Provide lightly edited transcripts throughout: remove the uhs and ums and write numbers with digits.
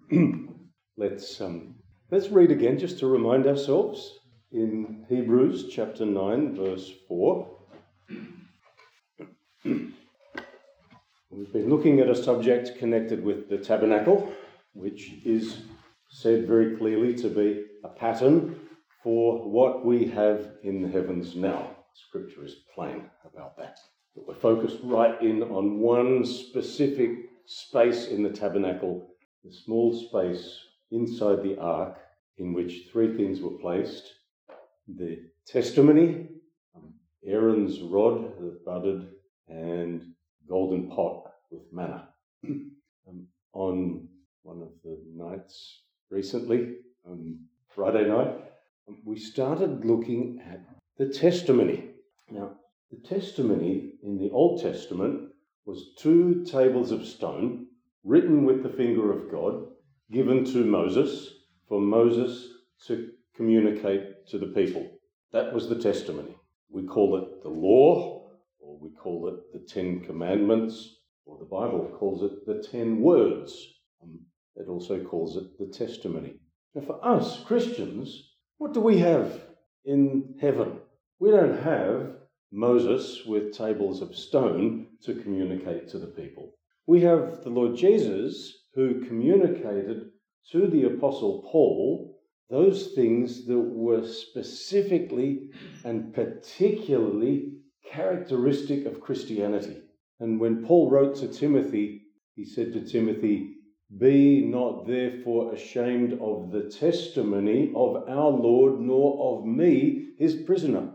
Let's read again just to remind ourselves in Hebrews chapter 9 verse 4. We've been looking at a subject connected with the tabernacle, which is said very clearly to be a pattern for what we have in the heavens now. Scripture is plain about that. But we're focused right in on one specific space in the tabernacle, the small space inside the ark in which three things were placed: the testimony, Aaron's rod that budded, and golden pot with manna. On one of the nights recently, Friday night, we started looking at the testimony. Now, the testimony in the Old Testament was 2 tables of stone written with the finger of God, given to Moses for Moses to communicate to the people. That was the testimony. We call it the law, or we call it the 10 Commandments, or the Bible calls it the 10 Words. It also calls it the testimony. Now for us, Christians, what do we have in heaven? We don't have Moses with tables of stone to communicate to the people. We have the Lord Jesus who communicated to the Apostle Paul those things that were specifically and particularly characteristic of Christianity. And when Paul wrote to Timothy, he said to Timothy, "Be not therefore ashamed of the testimony of our Lord, nor of me, his prisoner."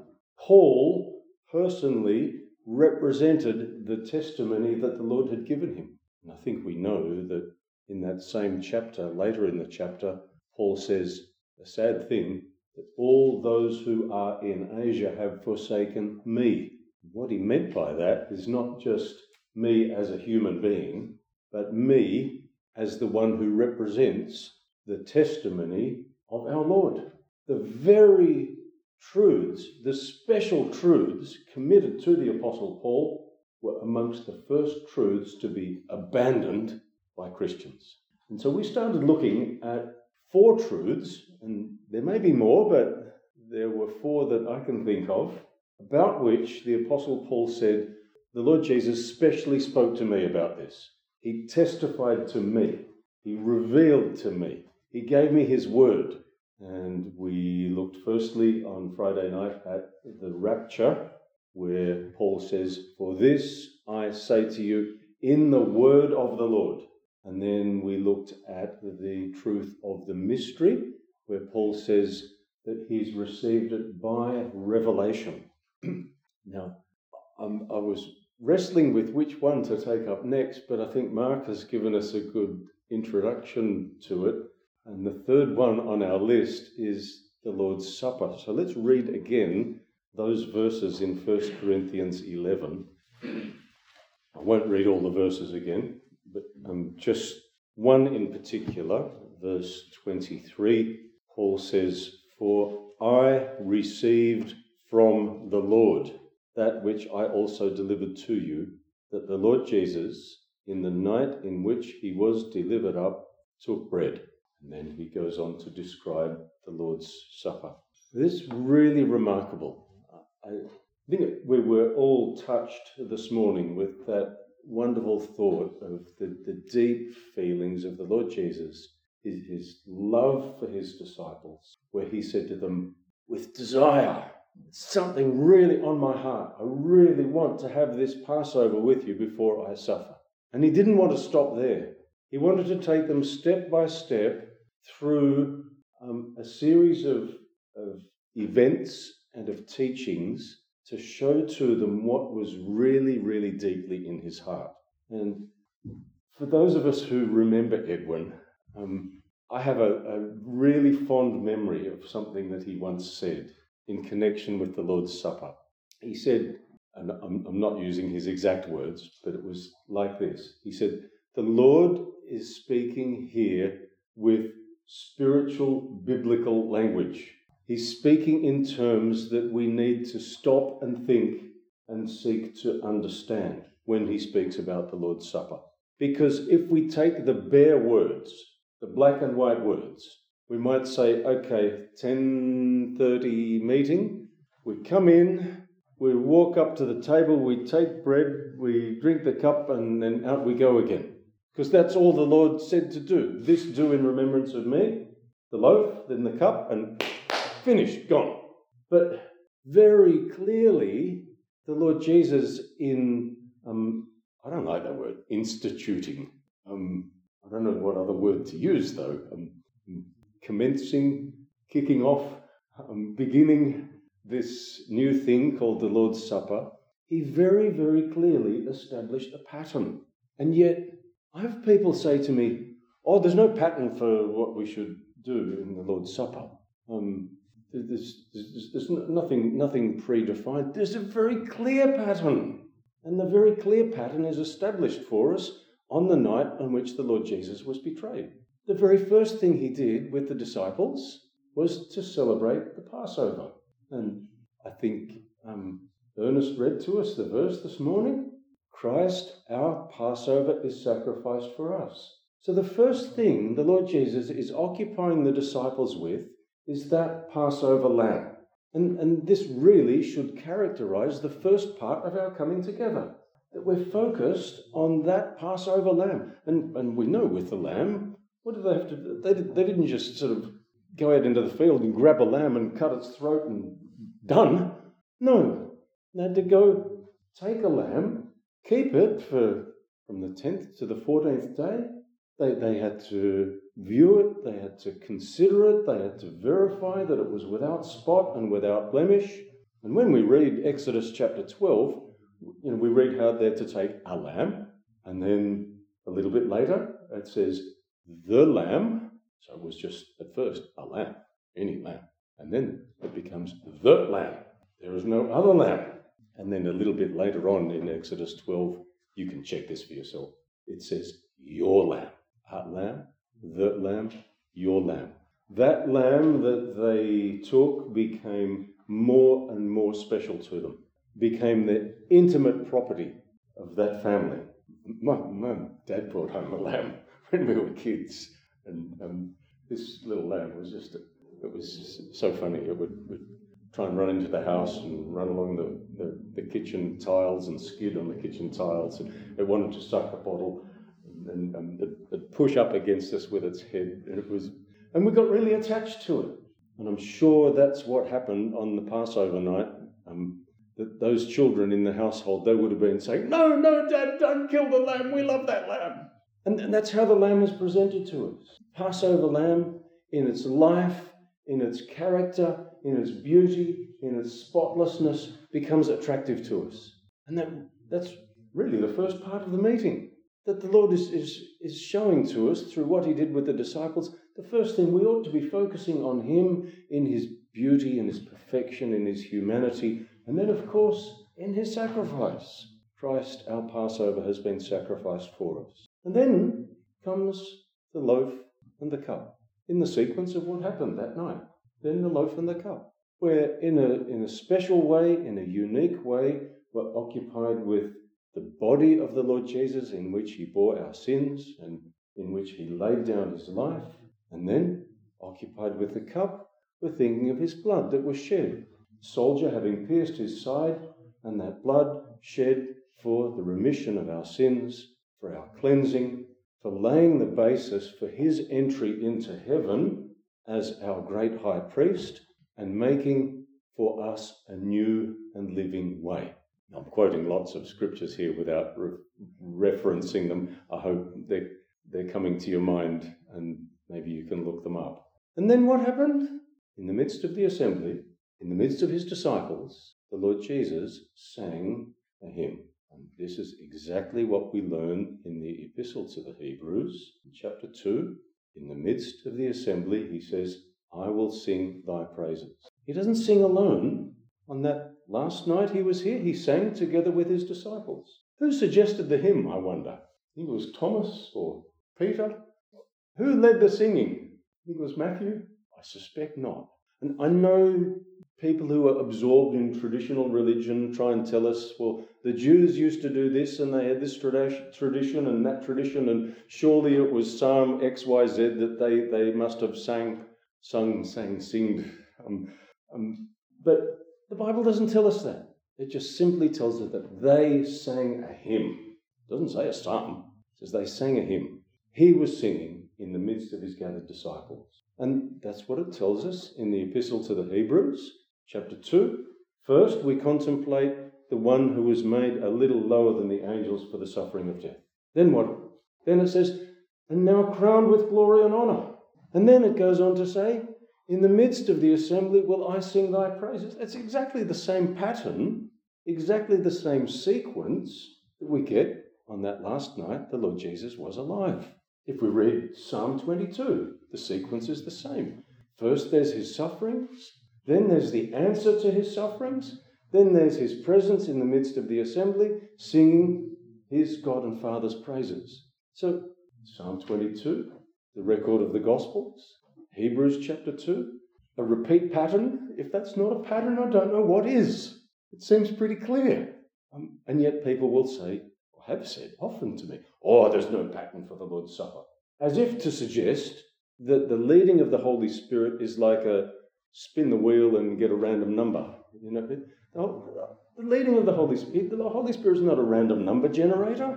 Paul personally represented the testimony that the Lord had given him. And I think we know that in that same chapter, later in the chapter, Paul says a sad thing, that all those who are in Asia have forsaken me. What he meant by that is not just me as a human being, but me as the one who represents the testimony of our Lord. The very truths, the special truths committed to the Apostle Paul were amongst the first truths to be abandoned by Christians. And so we started looking at 4 truths, and there may be more, but there were 4 that I can think of, about which the Apostle Paul said, the Lord Jesus specially spoke to me about this. He testified to me. He revealed to me. He gave me his word. And we looked firstly on Friday night at the rapture, where Paul says, "For this I say to you in the word of the Lord." And then we looked at the truth of the mystery, where Paul says that he's received it by revelation. Now, I was wrestling with which one to take up next, but I think Mark has given us a good introduction to it. And the third one on our list is the Lord's Supper. So let's read again those verses in 1 Corinthians 11. I won't read all the verses again, but just one in particular, verse 23, Paul says, "For I received from the Lord that which I also delivered to you, that the Lord Jesus, in the night in which he was delivered up, took bread." And then he goes on to describe the Lord's Supper. This is really remarkable. I think we were all touched this morning with that wonderful thought of the deep feelings of the Lord Jesus, his love for his disciples, where he said to them, "With desire, something really on my heart. I really want to have this Passover with you before I suffer." And he didn't want to stop there. He wanted to take them step by step through a series of events and of teachings to show to them what was really, really deeply in his heart. And for those of us who remember Edwin, I have a really fond memory of something that he once said in connection with the Lord's Supper. He said, and I'm not using his exact words, but it was like this. He said, "The Lord is speaking here with spiritual biblical language. He's speaking in terms that we need to stop and think and seek to understand when he speaks about the Lord's Supper. Because if we take the bare words, the black and white words. We might say, okay, 10:30 meeting, we come in, we walk up to the table, we take bread, we drink the cup, and then out we go again. Because that's all the Lord said to do. This do in remembrance of me, the loaf, then the cup, and finished, gone. But very clearly, the Lord Jesus in, I don't like that word, instituting. I don't know what other word to use though. Commencing, kicking off, beginning this new thing called the Lord's Supper. He very, very clearly established a pattern. And yet, I have people say to me, oh, there's no pattern for what we should do in the Lord's Supper. There's nothing predefined. There's a very clear pattern. And the very clear pattern is established for us on the night on which the Lord Jesus was betrayed. The very first thing he did with the disciples was to celebrate the Passover. And I think Ernest read to us the verse this morning. Christ, our Passover, is sacrificed for us. So the first thing the Lord Jesus is occupying the disciples with is that Passover lamb. And this really should characterize the first part of our coming together, that we're focused on that Passover lamb. And we know with the lamb, what do they have to do? They didn't just sort of go out into the field and grab a lamb and cut its throat and done. No, they had to go take a lamb, keep it from the 10th to the 14th day. They had to view it, they had to consider it, they had to verify that it was without spot and without blemish. And when we read Exodus chapter 12, we read how they're to take a lamb, and then a little bit later it says the lamb. So it was just at first a lamb, any lamb, and then it becomes the lamb. There is no other lamb. And then a little bit later on in Exodus 12, you can check this for yourself. It says your lamb, a lamb, the lamb, your lamb. That lamb that they took became more and more special to them, became the intimate property of that family. My dad brought home a lamb when we were kids, and this little lamb was it was so funny. It would try and run into the house and run along the kitchen tiles and skid on the kitchen tiles. And it wanted to suck a bottle, and it'd push up against us with its head, and we got really attached to it. And I'm sure that's what happened on the Passover night. That those children in the household, they would have been saying, no, Dad, don't kill the lamb. We love that lamb. And that's how the lamb is presented to us. Passover lamb in its life, in its character, in its beauty, in its spotlessness, becomes attractive to us. And that's really the first part of the meeting, that the Lord is showing to us through what he did with the disciples. The first thing, we ought to be focusing on him in his beauty, in his perfection, in his humanity, and then, of course, in his sacrifice. Christ, our Passover, has been sacrificed for us. And then comes the loaf and the cup, in the sequence of what happened that night. Then the loaf and the cup, where in a special way, in a unique way, we're occupied with the body of the Lord Jesus, in which he bore our sins and in which he laid down his life. And then, occupied with the cup, we're thinking of his blood that was shed. Soldier having pierced his side, and that blood shed for the remission of our sins, for our cleansing, for laying the basis for his entry into heaven as our great high priest, and making for us a new and living way. I'm quoting lots of scriptures here without referencing them. I hope they're coming to your mind, and maybe you can look them up. And then what happened? In the midst of the assembly, in the midst of his disciples, the Lord Jesus sang a hymn. And this is exactly what we learn in the Epistle to the Hebrews, in chapter 2. In the midst of the assembly, he says, I will sing thy praises. He doesn't sing alone. On that last night he was here, he sang together with his disciples. Who suggested the hymn, I wonder? I think it was Thomas or Peter. Who led the singing? I think it was Matthew. I suspect not. And I know people who are absorbed in traditional religion try and tell us, well, the Jews used to do this and they had this tradition and that tradition, and surely it was Psalm XYZ that they must have sung. But the Bible doesn't tell us that. It just simply tells us that they sang a hymn. It doesn't say a psalm. It says they sang a hymn. He was singing in the midst of his gathered disciples. And that's what it tells us in the Epistle to the Hebrews, chapter 2. First, we contemplate the one who was made a little lower than the angels for the suffering of death. Then what? Then it says, and now crowned with glory and honour. And then it goes on to say, in the midst of the assembly will I sing thy praises. That's exactly the same pattern, exactly the same sequence that we get on that last night the Lord Jesus was alive. If we read Psalm 22, the sequence is the same. First there's his sufferings, then there's the answer to his sufferings, then there's his presence in the midst of the assembly, singing his God and Father's praises. So Psalm 22, the record of the Gospels, Hebrews chapter 2, a repeat pattern. If that's not a pattern, I don't know what is. It seems pretty clear. And yet people will say, or have said often to me, oh, there's no pattern for the Lord's Supper. As if to suggest that the leading of the Holy Spirit is like a spin the wheel and get a random number. You know, the leading of the Holy Spirit is not a random number generator.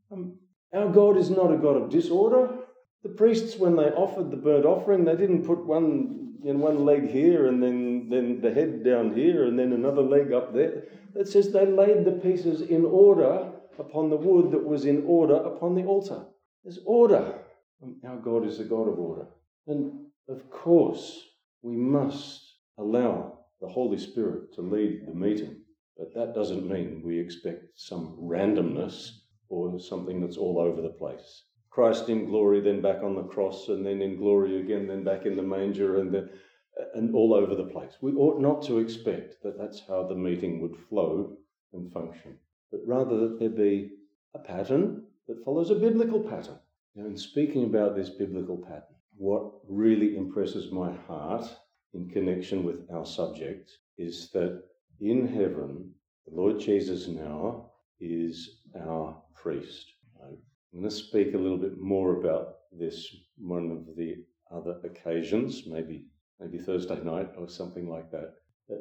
Our God is not a God of disorder. The priests, when they offered the burnt offering, they didn't put one leg here and then the head down here and then another leg up there. It says they laid the pieces in order upon the wood that was in order upon the altar. There's order. Our God is a God of order. And of course, we must allow the Holy Spirit to lead the meeting. But that doesn't mean we expect some randomness or something that's all over the place. Christ in glory, then back on the cross, and then in glory again, then back in the manger, and all over the place. We ought not to expect that that's how the meeting would flow and function, but rather that there be a pattern that follows a biblical pattern. Now, in speaking about this biblical pattern, what really impresses my heart in connection with our subject is that in heaven, the Lord Jesus now is our priest. I'm going to speak a little bit more about this one of the other occasions, maybe Thursday night or something like that.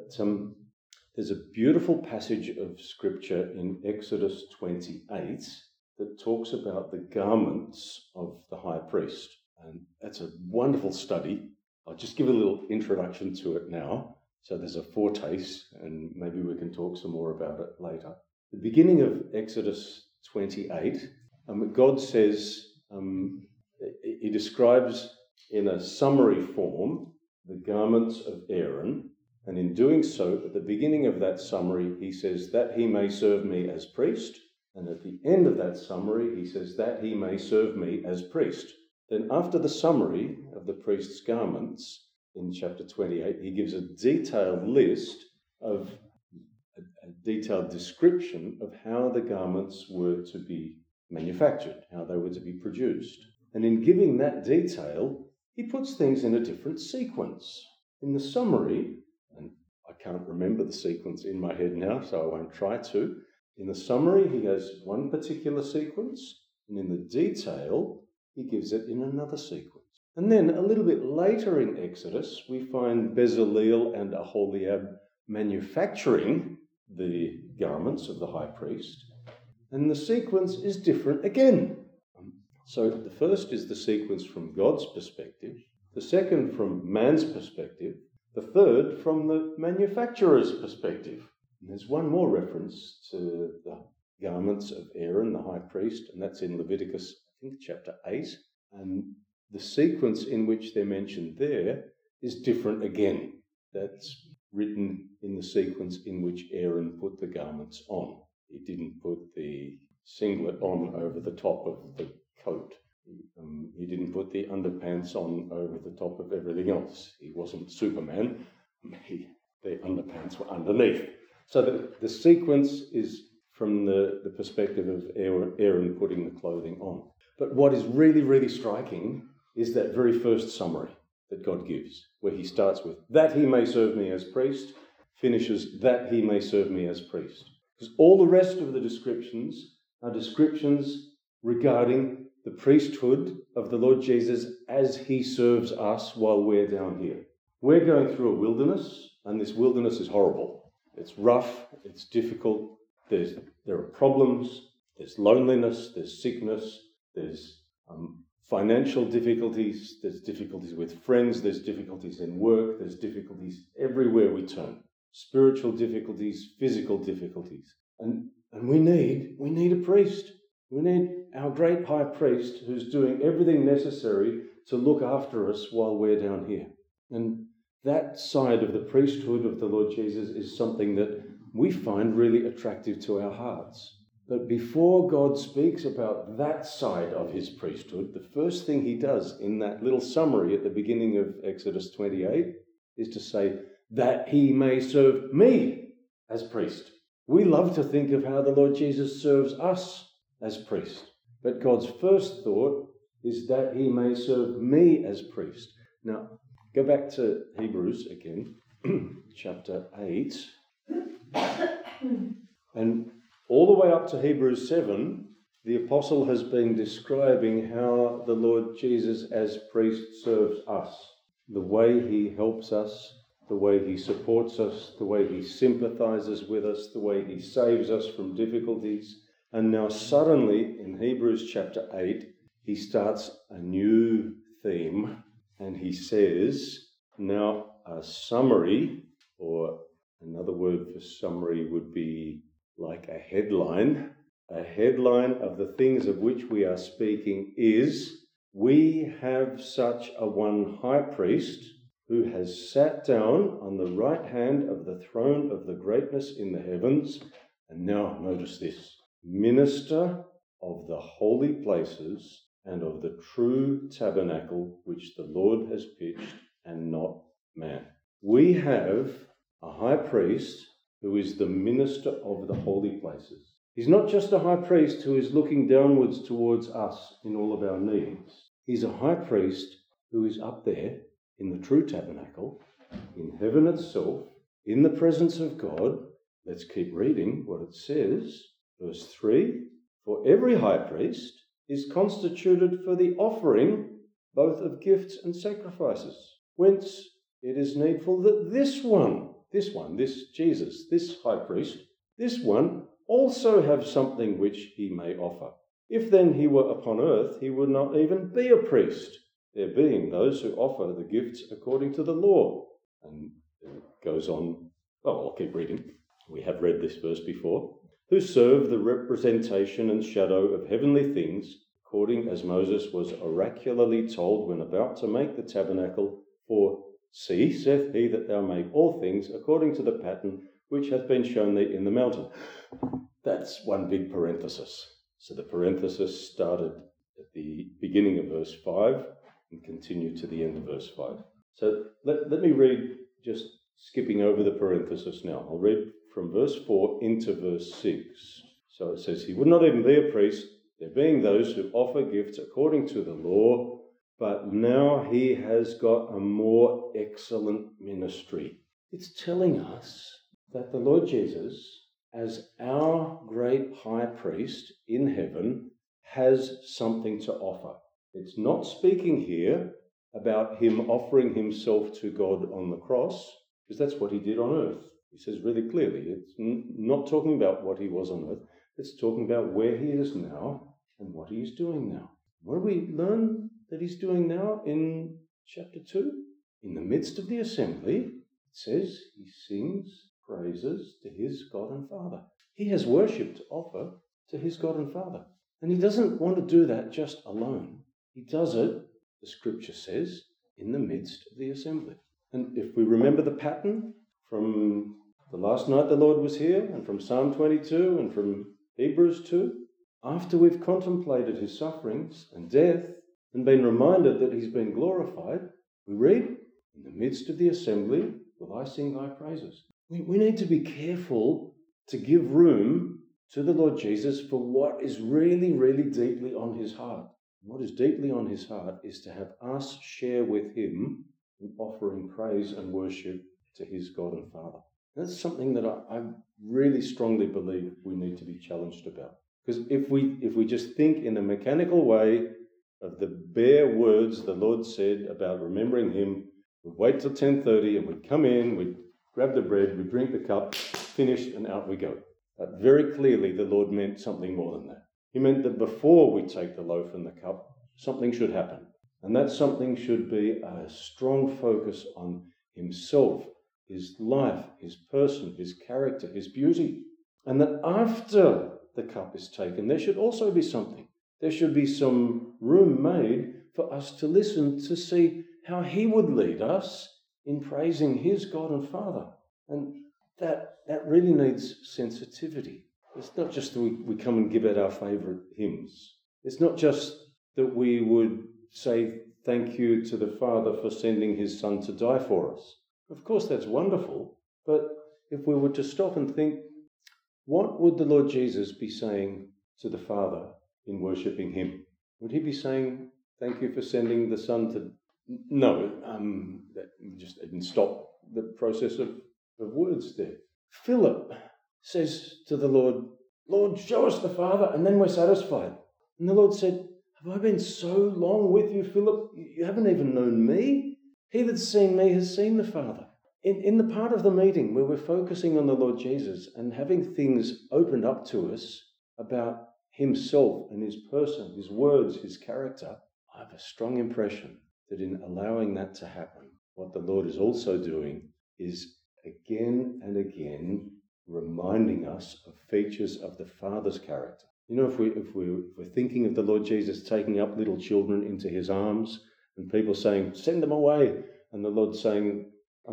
There's a beautiful passage of scripture in Exodus 28 that talks about the garments of the high priest. And that's a wonderful study. I'll just give a little introduction to it now. So there's a foretaste, and maybe we can talk some more about it later. The beginning of Exodus 28, God says, he describes in a summary form the garments of Aaron, and in doing so, at the beginning of that summary, he says that he may serve me as priest, and at the end of that summary, he says that he may serve me as priest. Then after the summary of the priest's garments, in chapter 28, he gives a detailed list of a detailed description of how the garments were to be manufactured, how they were to be produced. And in giving that detail, he puts things in a different sequence. In the summary, and I can't remember the sequence in my head now, so I won't try to. In the summary, he has one particular sequence, and in the detail, he gives it in another sequence. And then a little bit later in Exodus, we find Bezaleel and Aholiab manufacturing the garments of the high priest. And the sequence is different again. So the first is the sequence from God's perspective, the second from man's perspective, the third from the manufacturer's perspective. And there's one more reference to the garments of Aaron, the high priest, and that's in Leviticus, I think, chapter 8. And the sequence in which they're mentioned there is different again. That's written in the sequence in which Aaron put the garments on. He didn't put the singlet on over the top of the coat. He didn't put the underpants on over the top of everything else. He wasn't Superman. The underpants were underneath. So the sequence is from the perspective of Aaron putting the clothing on. But what is really, really striking is that very first summary. that God gives, where he starts with, that he may serve me as priest, finishes, that he may serve me as priest. Because all the rest of the descriptions are descriptions regarding the priesthood of the Lord Jesus as he serves us while we're down here. We're going through a wilderness, and this wilderness is horrible. It's rough, it's difficult, there are problems, there's loneliness, there's sickness, there's financial difficulties, there's difficulties with friends, there's difficulties in work, there's difficulties everywhere we turn. Spiritual difficulties, physical difficulties. And we need a priest. We need our great high priest who's doing everything necessary to look after us while we're down here. And that side of the priesthood of the Lord Jesus is something that we find really attractive to our hearts. But before God speaks about that side of his priesthood, the first thing he does in that little summary at the beginning of Exodus 28 is to say, that he may serve me as priest. We love to think of how the Lord Jesus serves us as priest. But God's first thought is that he may serve me as priest. Now, go back to Hebrews again, chapter 8. And all the way up to Hebrews 7, the apostle has been describing how the Lord Jesus as priest serves us. The way he helps us, the way he supports us, the way he sympathizes with us, the way he saves us from difficulties. And now suddenly, in Hebrews chapter 8, he starts a new theme, and he says, now a summary, or another word for summary would be like a headline of the things of which we are speaking is, we have such a one high priest who has sat down on the right hand of the throne of the greatness in the heavens. And now notice this, minister of the holy places and of the true tabernacle which the Lord has pitched and not man. We have a high priest who is the minister of the holy places. He's not just a high priest who is looking downwards towards us in all of our needs. He's a high priest who is up there in the true tabernacle, in heaven itself, in the presence of God. Let's keep reading what it says. Verse 3, for every high priest is constituted for the offering both of gifts and sacrifices, whence it is needful that this Jesus, this high priest, this one also have something which he may offer. If then he were upon earth, he would not even be a priest, there being those who offer the gifts according to the law. And it goes on, I'll keep reading. We have read this verse before. Who serve the representation and shadow of heavenly things, according as Moses was oracularly told when about to make the tabernacle. For, see, saith he, that thou make all things according to the pattern which hath been shown thee in the mountain. That's one big parenthesis. So the parenthesis started at the beginning of verse 5 and continued to the end of verse 5. So let me read, just skipping over the parenthesis now. I'll read from verse 4 into verse 6. So it says, he would not even be a priest, there being those who offer gifts according to the law, but now he has got a more excellent ministry. It's telling us that the Lord Jesus, as our great high priest in heaven, has something to offer. It's not speaking here about him offering himself to God on the cross, because that's what he did on earth. He says really clearly, it's not talking about what he was on earth, it's talking about where he is now and what he is doing now. What do we learn that he's doing now in chapter 2? In the midst of the assembly, it says he sings praises to his God and Father. He has worship to offer to his God and Father. And he doesn't want to do that just alone. He does it, the scripture says, in the midst of the assembly. And if we remember the pattern from the last night the Lord was here, and from Psalm 22, and from Hebrews 2, after we've contemplated his sufferings and death, and been reminded that he's been glorified, we read, in the midst of the assembly, will I sing thy praises. We need to be careful to give room to the Lord Jesus for what is really, really deeply on his heart. What is deeply on his heart is to have us share with him in offering praise and worship to his God and Father. That's something that I really strongly believe we need to be challenged about. Because if we just think in a mechanical way of the bare words the Lord said about remembering him, we'd wait till 10:30 and we'd come in, we'd grab the bread, we'd drink the cup, finished, and out we go. But very clearly the Lord meant something more than that. He meant that before we take the loaf and the cup, something should happen. And that something should be a strong focus on himself, his life, his person, his character, his beauty. And that after the cup is taken, there should also be something. There should be some room made for us to listen to see how he would lead us in praising his God and Father. And that really needs sensitivity. It's not just that we come and give out our favourite hymns. It's not just that we would say thank you to the Father for sending his Son to die for us. Of course, that's wonderful. But if we were to stop and think, what would the Lord Jesus be saying to the Father in worshipping him? Would he be saying, thank you for sending the Son to... No, that just didn't stop the process of words there. Philip says to the Lord, Lord, show us the Father, and then we're satisfied. And the Lord said, have I been so long with you, Philip? You haven't even known me? He that's seen me has seen the Father. In the part of the meeting where we're focusing on the Lord Jesus and having things opened up to us about himself and his person, his words, his character, I have a strong impression that in allowing that to happen, what the Lord is also doing is again and again reminding us of features of the Father's character. You know, if we're thinking of the Lord Jesus taking up little children into his arms and people saying, send them away, and the Lord saying,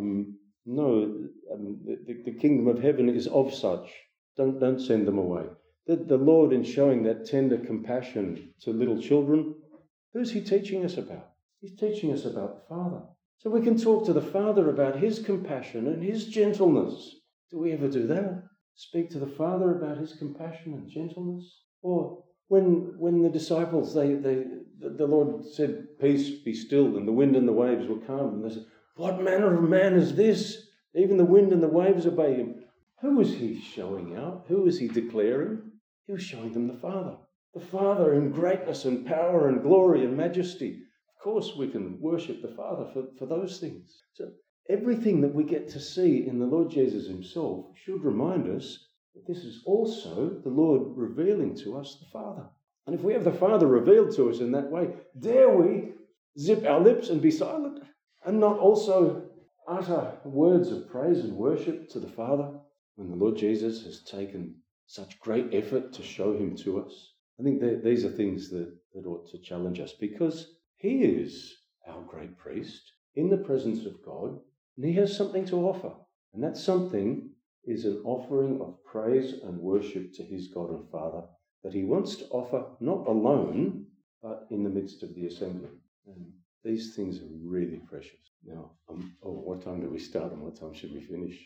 no, the kingdom of heaven is of such. Don't send them away. The Lord, in showing that tender compassion to little children, who's he teaching us about? He's teaching us about the Father. So we can talk to the Father about his compassion and his gentleness. Do we ever do that? Speak to the Father about his compassion and gentleness? Or when the disciples, the Lord said, peace, be still, and the wind and the waves were calm. And they said, what manner of man is this? Even the wind and the waves obey him. Who was he showing out? Who was he declaring? He was showing them the Father. The Father in greatness and power and glory and majesty. Of course we can worship the Father for those things. So everything that we get to see in the Lord Jesus himself should remind us that this is also the Lord revealing to us the Father. And if we have the Father revealed to us in that way, dare we zip our lips and be silent and not also utter words of praise and worship to the Father when the Lord Jesus has taken such great effort to show him to us? I think that these are things that ought to challenge us, because he is our great priest in the presence of God, and he has something to offer. And that something is an offering of praise and worship to his God and Father that he wants to offer not alone, but in the midst of the assembly. And these things are really precious. Now, what time do we start and what time should we finish?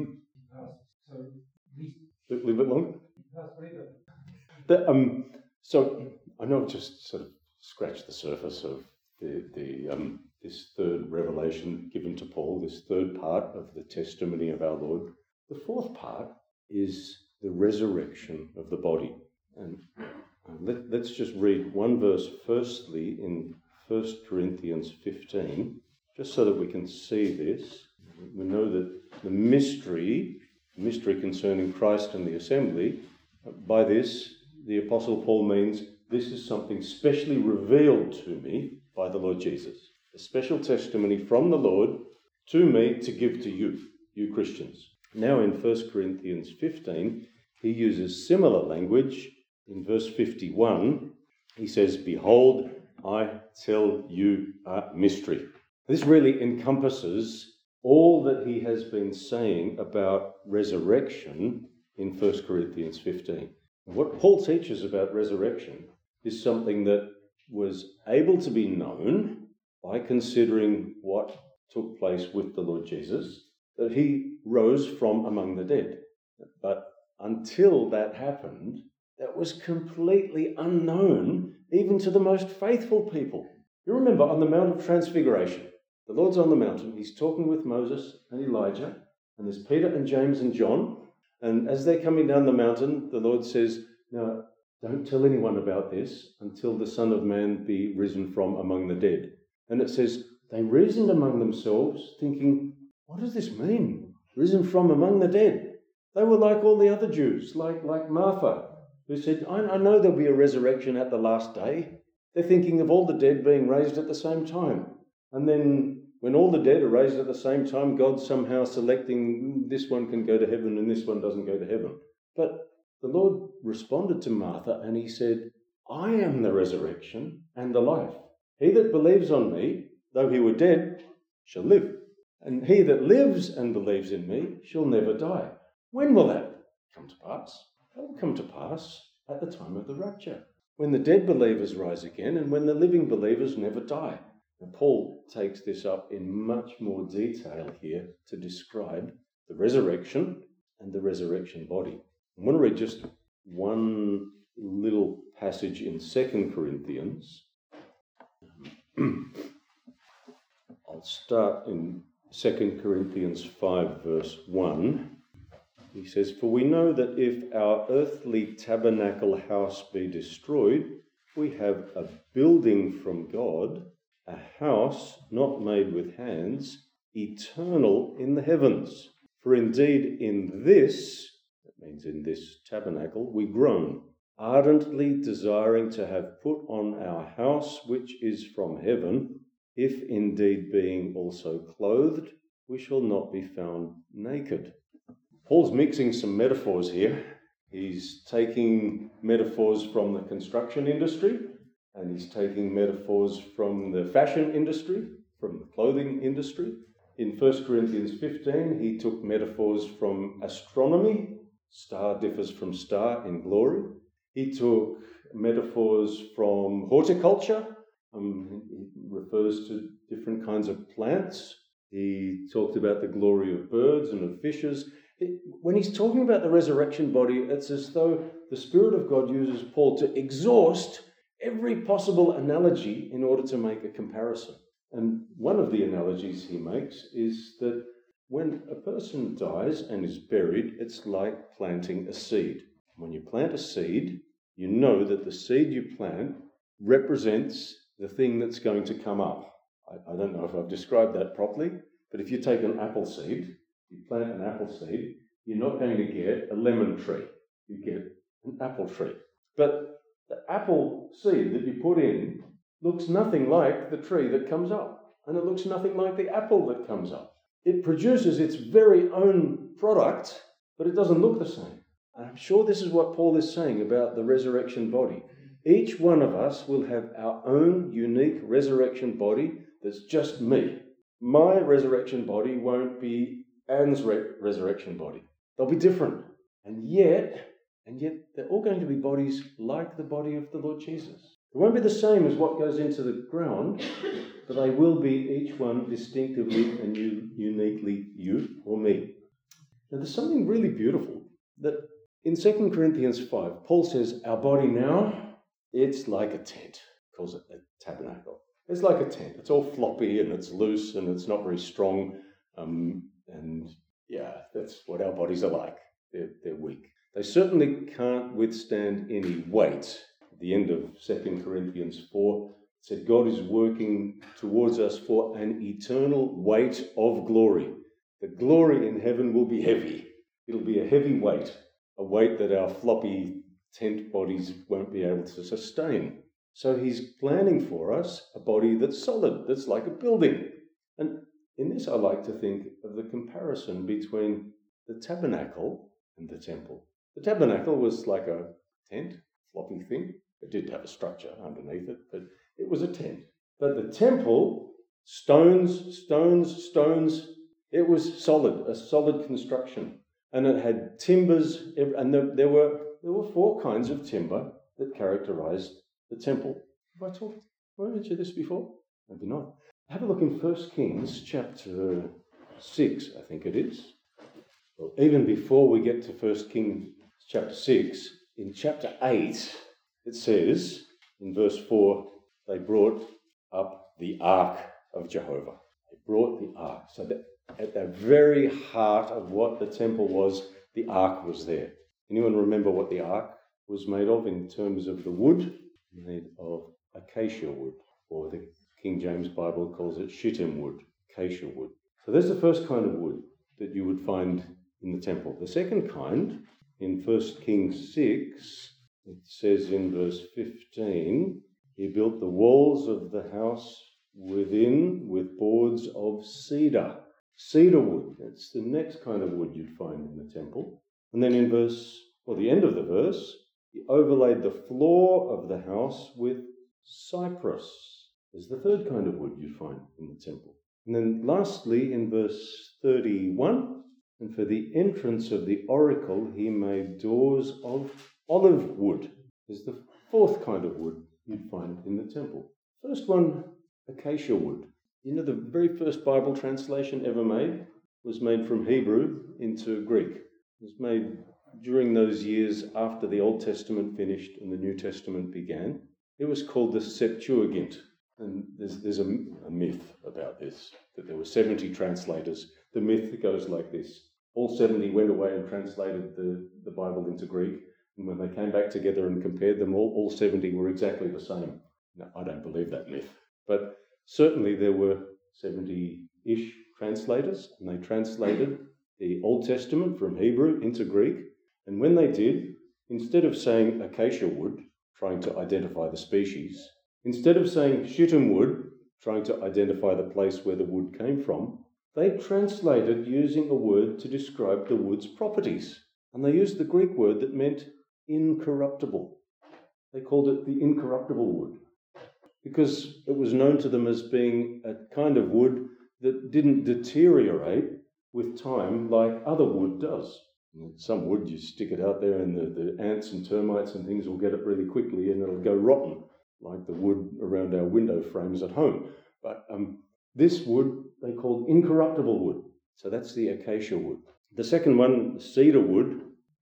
A little bit longer? So I know I've just sort of scratched the surface of this third revelation given to Paul, this third part of the testimony of our Lord. The fourth part is the resurrection of the body. And let's just read one verse firstly in 1 Corinthians 15, just so that we can see this. We know that the mystery concerning Christ and the assembly, by this, the Apostle Paul means this is something specially revealed to me by the Lord Jesus. A special testimony from the Lord to me to give to you Christians. Now in 1 Corinthians 15, he uses similar language. In verse 51, he says, behold, I tell you a mystery. This really encompasses all that he has been saying about resurrection in 1 Corinthians 15. What Paul teaches about resurrection is something that was able to be known by considering what took place with the Lord Jesus, that he rose from among the dead. But until that happened, that was completely unknown even to the most faithful people. You remember on the Mount of Transfiguration, The Lord's on the mountain. He's talking with Moses and Elijah, and there's Peter and James and John. And as they're coming down the mountain, the Lord says, "Now, don't tell anyone about this until the Son of Man be risen from among the dead." And it says, they reasoned among themselves, thinking, what does this mean? Risen from among the dead. They were like all the other Jews, like Martha, who said, I know there'll be a resurrection at the last day. They're thinking of all the dead being raised at the same time. And then when all the dead are raised at the same time, God's somehow selecting this one can go to heaven and this one doesn't go to heaven. But the Lord responded to Martha and he said, I am the resurrection and the life. He that believes on me, though he were dead, shall live. And he that lives and believes in me shall never die. When will that come to pass? That will come to pass at the time of the rapture, when the dead believers rise again and when the living believers never die. And Paul takes this up in much more detail here to describe the resurrection and the resurrection body. I'm going to read just one little passage in 2 Corinthians. I'll start in 2 Corinthians 5 verse 1. He says, For we know that if our earthly tabernacle house be destroyed, we have a building from God, a house not made with hands, eternal in the heavens. For indeed in this, that means in this tabernacle, we groan, ardently desiring to have put on our house which is from heaven, if indeed being also clothed, we shall not be found naked. Paul's mixing some metaphors here. He's taking metaphors from the construction industry, and he's taking metaphors from the fashion industry, from the clothing industry. In 1 Corinthians 15, he took metaphors from astronomy. Star differs from star in glory. He took metaphors from horticulture. He refers to different kinds of plants. He talked about the glory of birds and of fishes. When he's talking about the resurrection body, it's as though the Spirit of God uses Paul to exhaust every possible analogy in order to make a comparison. And one of the analogies he makes is that when a person dies and is buried, it's like planting a seed. When you plant a seed, you know that the seed you plant represents the thing that's going to come up. I don't know if I've described that properly, but if you take an apple seed, you plant an apple seed, you're not going to get a lemon tree. You get an apple tree. But the apple seed that you put in looks nothing like the tree that comes up, and it looks nothing like the apple that comes up. It produces its very own product, but it doesn't look the same. And I'm sure this is what Paul is saying about the resurrection body. Each one of us will have our own unique resurrection body that's just me. My resurrection body won't be Anne's resurrection body. They'll be different. And yet they're all going to be bodies like the body of the Lord Jesus. It won't be the same as what goes into the ground, but they will be each one distinctively and uniquely you or me. Now there's something really beautiful that in 2 Corinthians 5, Paul says, our body now, it's like a tent. He calls it a tabernacle. It's like a tent. It's all floppy and it's loose and it's not very strong. And yeah, that's what our bodies are like. They're weak. They certainly can't withstand any weight. At the end of 2 Corinthians 4, it said God is working towards us for an eternal weight of glory. The glory in heaven will be heavy. It'll be a heavy weight, a weight that our floppy tent bodies won't be able to sustain. So he's planning for us a body that's solid, that's like a building. And in this, I like to think of the comparison between the tabernacle and the temple. The tabernacle was like a tent, floppy thing. It did have a structure underneath it, but it was a tent. But the temple, stones. It was solid, a solid construction. And it had timbers, and there were 4 kinds of timber that characterized the temple. Have I mentioned this before? Maybe not. Have a look in 1 Kings chapter 6, I think it is. Well, even before we get to 1 Kings chapter 6, in chapter 8, it says, in verse 4, they brought up the ark of Jehovah. They brought the ark. So that at the very heart of what the temple was, the ark was there. Anyone remember what the ark was made of in terms of the wood? Made of acacia wood, or the King James Bible calls it shittim wood, acacia wood. So there's the first kind of wood that you would find in the temple. The second kind, in 1 Kings 6, it says in verse 15, he built the walls of the house within with boards of cedar. Cedar wood, that's the next kind of wood you'd find in the temple. And then in the end of the verse, he overlaid the floor of the house with cypress. There's the third kind of wood you'd find in the temple. And then lastly, in verse 31, and for the entrance of the oracle, he made doors of olive wood. There's the fourth kind of wood you'd find in the temple. First one, acacia wood. You know, the very first Bible translation ever made was made from Hebrew into Greek. It was made during those years after the Old Testament finished and the New Testament began. It was called the Septuagint. And there's a myth about this, that there were 70 translators. The myth goes like this. All 70 went away and translated the Bible into Greek. And when they came back together and compared them, all 70 were exactly the same. Now, I don't believe that myth. But certainly there were 70-ish translators, and they translated the Old Testament from Hebrew into Greek. And when they did, instead of saying acacia wood, trying to identify the species, instead of saying shittim wood, trying to identify the place where the wood came from, they translated using a word to describe the wood's properties. And they used the Greek word that meant incorruptible. They called it the incorruptible wood, because it was known to them as being a kind of wood that didn't deteriorate with time like other wood does. Some wood, you stick it out there and the ants and termites and things will get it really quickly and it'll go rotten, like the wood around our window frames at home. But this wood they called incorruptible wood. So that's the acacia wood. The second one, cedar wood.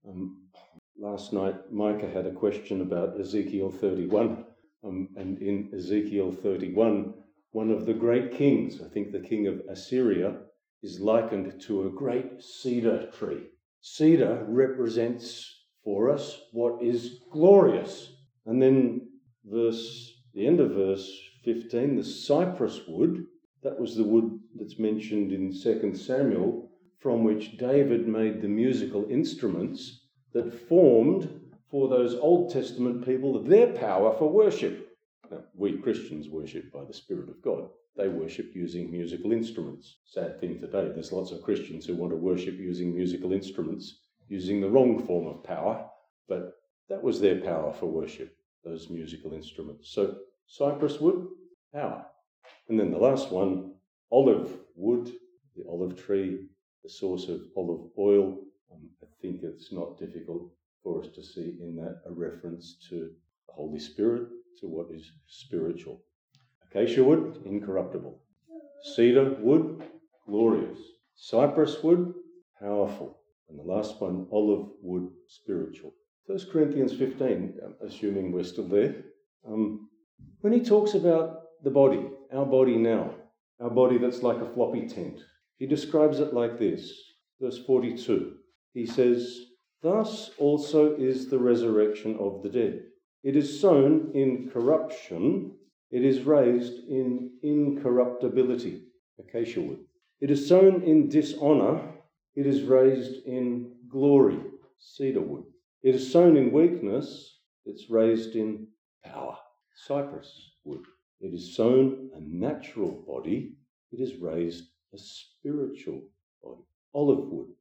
Last night, Micah had a question about Ezekiel 31. And in Ezekiel 31, one of the great kings, I think the king of Assyria, is likened to a great cedar tree. Cedar represents for us what is glorious. And then the end of verse 15, the cypress wood, that was the wood that's mentioned in 2 Samuel, from which David made the musical instruments that formed for those Old Testament people their power for worship. Now, we Christians worship by the Spirit of God. They worship using musical instruments. Sad thing today, there's lots of Christians who want to worship using musical instruments, using the wrong form of power, but that was their power for worship, those musical instruments. So cypress wood, power. And then the last one, olive wood, the olive tree, the source of olive oil. I think it's not difficult for us to see in that a reference to the Holy Spirit, to what is spiritual. Acacia wood, incorruptible. Cedar wood, glorious. Cypress wood, powerful. And the last one, olive wood, spiritual. 1 Corinthians 15, assuming we're still there, when he talks about the body, our body now, our body that's like a floppy tent, he describes it like this, verse 42. He says, "Thus also is the resurrection of the dead. It is sown in corruption, it is raised in incorruptibility," acacia wood. "It is sown in dishonour, it is raised in glory," cedar wood. "It is sown in weakness, it's raised in power," cypress wood. "It is sown a natural body, it is raised a spiritual body," olive wood.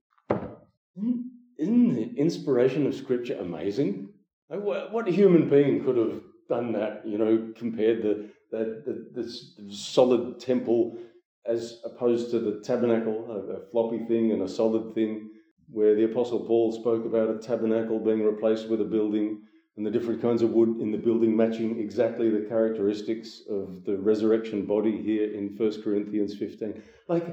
Isn't the inspiration of Scripture amazing? What human being could have done that, compared the solid temple as opposed to the tabernacle, a floppy thing and a solid thing, where the Apostle Paul spoke about a tabernacle being replaced with a building and the different kinds of wood in the building matching exactly the characteristics of the resurrection body here in 1 Corinthians 15.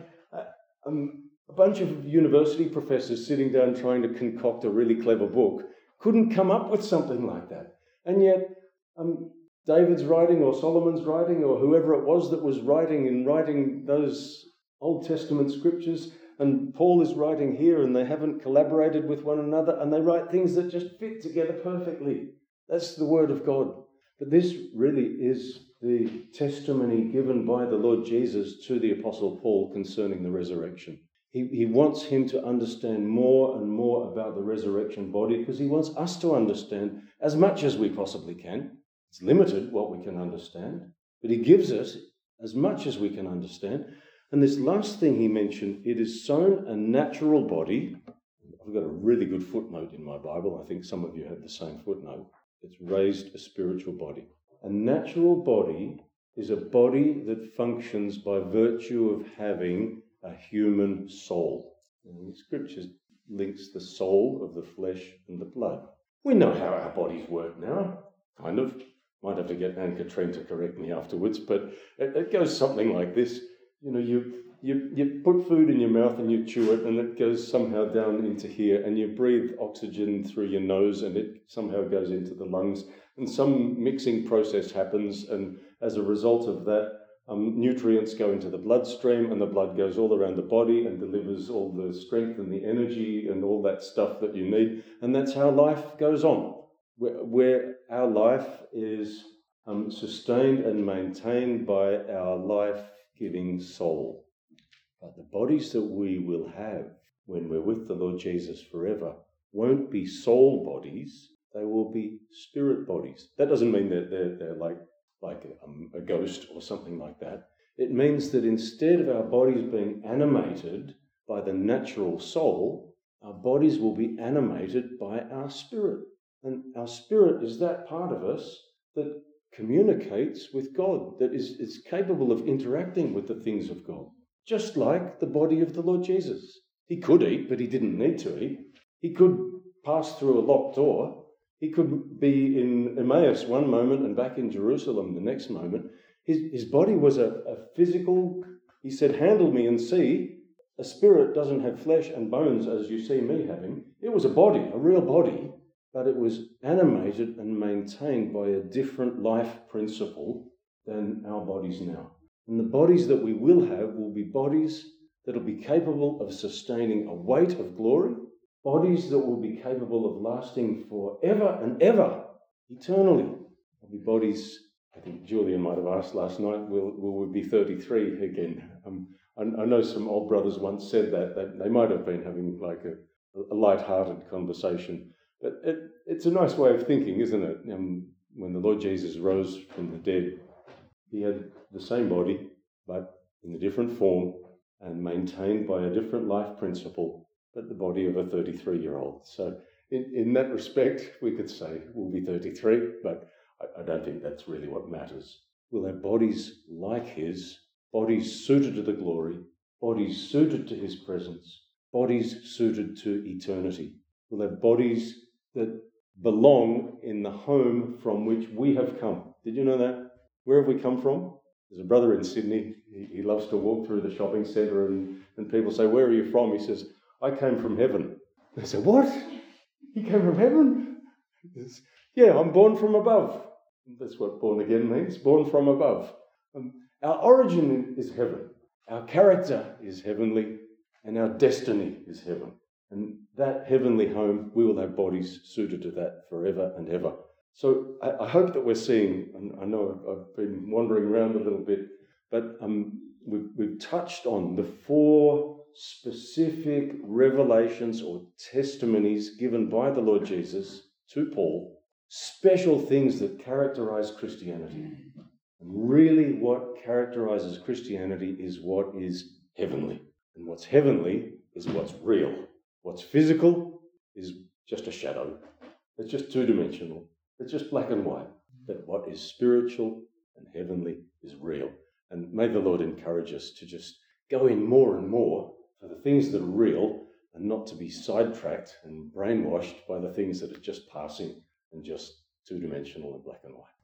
A bunch of university professors sitting down trying to concoct a really clever book couldn't come up with something like that. And yet, David's writing or Solomon's writing or whoever it was that was writing those Old Testament scriptures, and Paul is writing here, and they haven't collaborated with one another, and they write things that just fit together perfectly. That's the Word of God. But this really is the testimony given by the Lord Jesus to the Apostle Paul concerning the resurrection. He wants him to understand more and more about the resurrection body, because he wants us to understand as much as we possibly can. It's limited what we can understand, but he gives us as much as we can understand. And this last thing he mentioned, it is sown a natural body. I've got a really good footnote in my Bible. I think some of you have the same footnote. It's raised a spiritual body. A natural body is a body that functions by virtue of having a human soul. And the scripture links the soul of the flesh and the blood. We know how our bodies work now, kind of. Might have to get Anne-Catherine to correct me afterwards, but it goes something like this. You know, you put food in your mouth and you chew it, and it goes somehow down into here, and you breathe oxygen through your nose, and it somehow goes into the lungs, and some mixing process happens, and as a result of that, nutrients go into the bloodstream, and the blood goes all around the body and delivers all the strength and the energy and all that stuff that you need. And that's how life goes on, where our life is sustained and maintained by our life-giving soul. But the bodies that we will have when we're with the Lord Jesus forever won't be soul bodies, they will be spirit bodies. That doesn't mean that they're like a ghost or something like that. It means that instead of our bodies being animated by the natural soul, our bodies will be animated by our spirit. And our spirit is that part of us that communicates with God, that is capable of interacting with the things of God, just like the body of the Lord Jesus. He could eat, but he didn't need to eat. He could pass through a locked door. He could be in Emmaus one moment and back in Jerusalem the next moment. His body was a physical, he said, handle me and see. A spirit doesn't have flesh and bones as you see me having. It was a body, a real body, but it was animated and maintained by a different life principle than our bodies now. And the bodies that we will have will be bodies that will be capable of sustaining a weight of glory, bodies that will be capable of lasting forever and ever, eternally. They'll be bodies, I think Julian might have asked last night, will we be 33 again? I know some old brothers once said that they might have been having like a light-hearted conversation. But it's a nice way of thinking, isn't it? When the Lord Jesus rose from the dead, he had the same body, but in a different form and maintained by a different life principle, but the body of a 33-year-old. So in that respect, we could say we'll be 33, but I don't think that's really what matters. We'll have bodies like his, bodies suited to the glory, bodies suited to his presence, bodies suited to eternity. We'll have bodies that belong in the home from which we have come. Did you know that? Where have we come from? There's a brother in Sydney. He loves to walk through the shopping centre and people say, where are you from? He says, I came from heaven. They say, what? You came from heaven? He says, yeah, I'm born from above. That's what born again means, born from above. Our origin is heaven. Our character is heavenly and our destiny is heaven. And that heavenly home, we will have bodies suited to that forever and ever. So I hope that we're seeing, and I know I've been wandering around a little bit, but we've touched on the 4 specific revelations or testimonies given by the Lord Jesus to Paul, special things that characterize Christianity. And really what characterizes Christianity is what is heavenly. And what's heavenly is what's real. What's physical is just a shadow. It's just two-dimensional. It's just black and white. But what is spiritual and heavenly is real. And may the Lord encourage us to just go in more and more for the things that are real and not to be sidetracked and brainwashed by the things that are just passing and just two-dimensional and black and white.